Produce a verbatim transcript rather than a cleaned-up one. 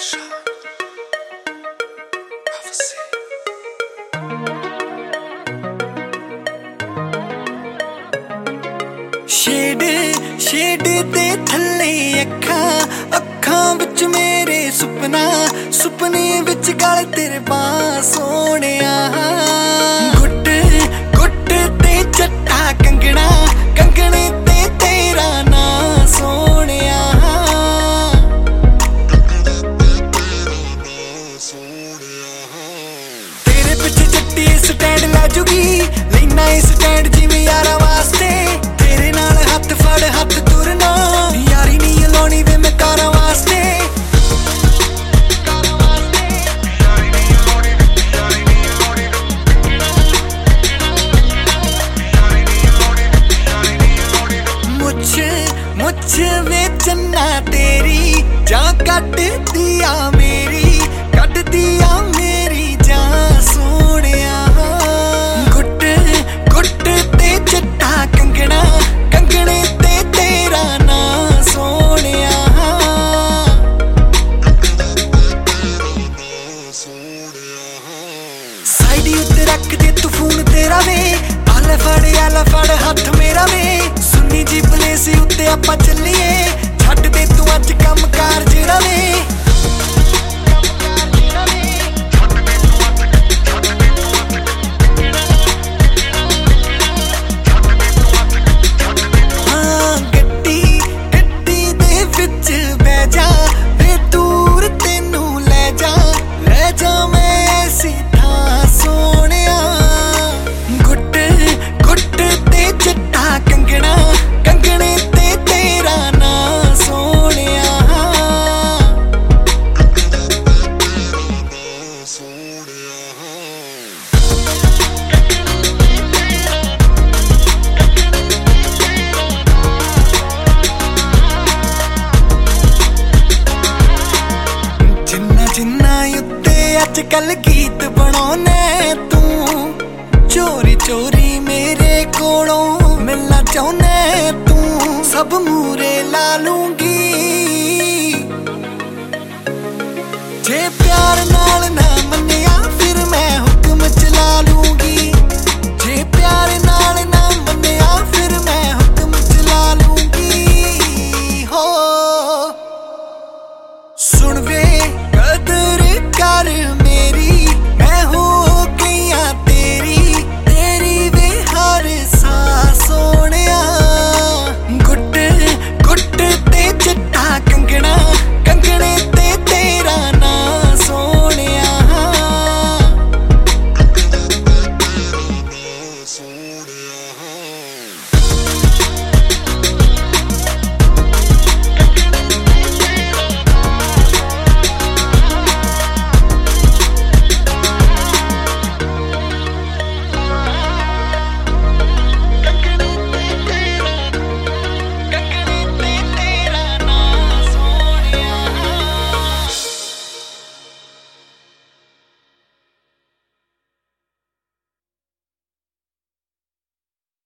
shade shade दे थल्ले अखां अखां विच मेरे सुपना सुपने विच गल तेरे बां सोहणिया गुट गुट ते चट्टा कंगना कंगने ते तेरा ना सोहणिया तेरे पिछे चट्टी स्टैंड लाजूगी लेना स्टैंड जिवें यारां वास्ते तेरे नाल हथ फड़ हथ तुरना यारी नहीं लाउणी वे मैं कारां वास्ते मुझ मुझ वे चन्ना तेरी जां कट दिया मेरी कट दिया मेरी जां सोहणिया गुट गुट ते चट्टा कंगना कंगने ते तेरा ना सोहणिया साइड उत्ते रख दे तू फोन तेरा वे आले फड़ आले फड़ हथ मेरा वे सुनी जी प्लेस उत्ते आपां चलीए छड्ड दे तू अज कम कार जेड़ा वे अजकल गीत बनाने तू चोरी चोरी मेरे कोलों मिलना चाहने तू सब मूरे ला लूंगी जे प्यार नाल ना मन्निया फिर मैं हुक्म चला लूंगी जे प्यार नाल ना मन्निया फिर मैं हुक्म चला लूंगी हो सुन वे कदर कर